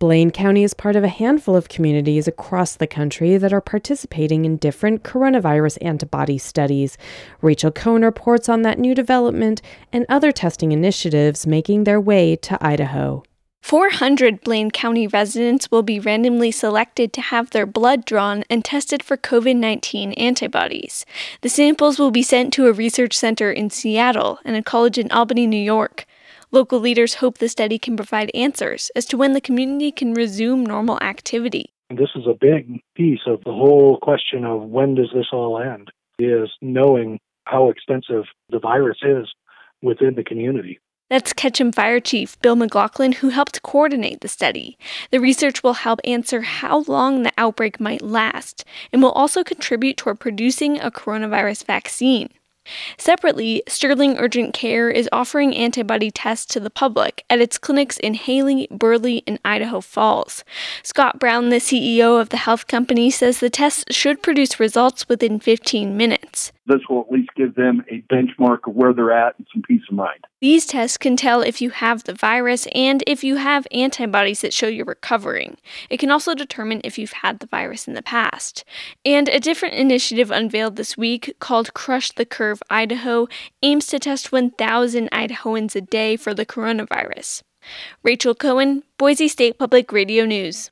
Blaine County is part of a handful of communities across the country that are participating in different coronavirus antibody studies. Rachel Cohen reports on that new development and other testing initiatives making their way to Idaho. 400 Blaine County residents will be randomly selected to have their blood drawn and tested for COVID-19 antibodies. The samples will be sent to a research center in Seattle and a college in Albany, New York. Local leaders hope the study can provide answers as to when the community can resume normal activity. This is a big piece of the whole question of when does this all end, is knowing how extensive the virus is within the community. That's Ketchum Fire Chief Bill McLaughlin, who helped coordinate the study. The research will help answer how long the outbreak might last and will also contribute toward producing a coronavirus vaccine. Separately, Sterling Urgent Care is offering antibody tests to the public at its clinics in Haley, Burley, and Idaho Falls. Scott Brown, the CEO of the health company, says the tests should produce results within 15 minutes. This will at least give them a benchmark of where they're at and some peace of mind. These tests can tell if you have the virus and if you have antibodies that show you're recovering. It can also determine if you've had the virus in the past. And a different initiative unveiled this week, called Crush the Curve Idaho, aims to test 1,000 Idahoans a day for the coronavirus. Rachel Cohen, Boise State Public Radio News.